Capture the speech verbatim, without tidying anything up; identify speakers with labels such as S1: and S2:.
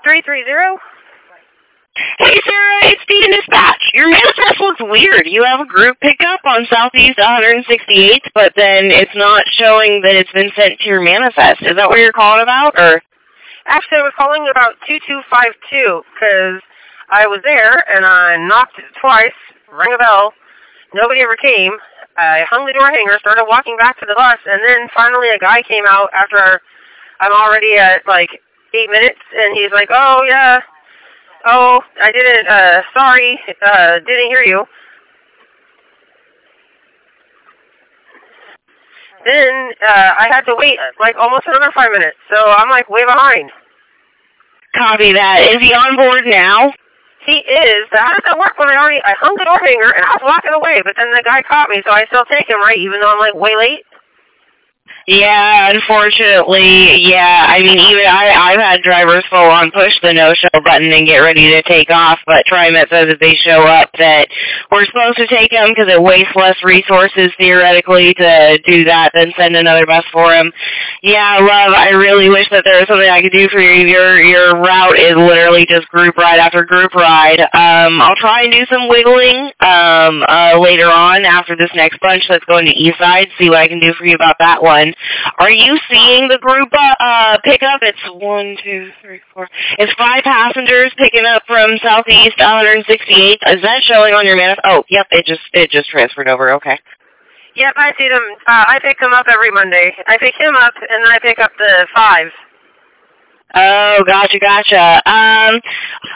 S1: three three zero?
S2: Hey, Sarah, it's Dee in Dispatch. Your manifest looks weird. You have a group pickup on Southeast one sixty-eighth, but then it's not showing that it's been sent to your manifest. Is that what you're calling about, or?
S1: Actually, I was calling about two two five two, because I was there, and I knocked twice, rang a bell, nobody ever came. I hung the door hanger, started walking back to the bus, and then finally a guy came out after I'm already at, like, eight minutes, and he's like, oh, yeah, oh, I didn't, uh, sorry, uh, didn't hear you. Then, uh, I had to wait, like, almost another five minutes, so I'm, like, way behind.
S2: Copy that. Is he on board now?
S1: He is, but how does that work when I already, I hung the door hanger, and I was walking away, but then the guy caught me, so I still take him, right, even though I'm, like, way late?
S2: Yeah, unfortunately, yeah. I mean, even I, I've had drivers full on push the no-show button and get ready to take off, but TriMet says if they show up that we're supposed to take them because it wastes less resources, theoretically, to do that than send another bus for them. Yeah, love, I really wish that there was something I could do for you. Your your route is literally just group ride after group ride. Um, I'll try and do some wiggling um, uh, later on after this next bunch that's going to Eastside, see what I can do for you about that one. Are you seeing the group uh, uh, pickup? It's one, two, three, four. It's five passengers picking up from Southeast one sixty-eighth. Is that showing on your manifest? Oh, yep, it just it just transferred over. Okay.
S1: Yep, I see them. Uh, I pick them up every Monday. I pick him up, and then I pick up the five.
S2: Oh, gotcha, gotcha. Um,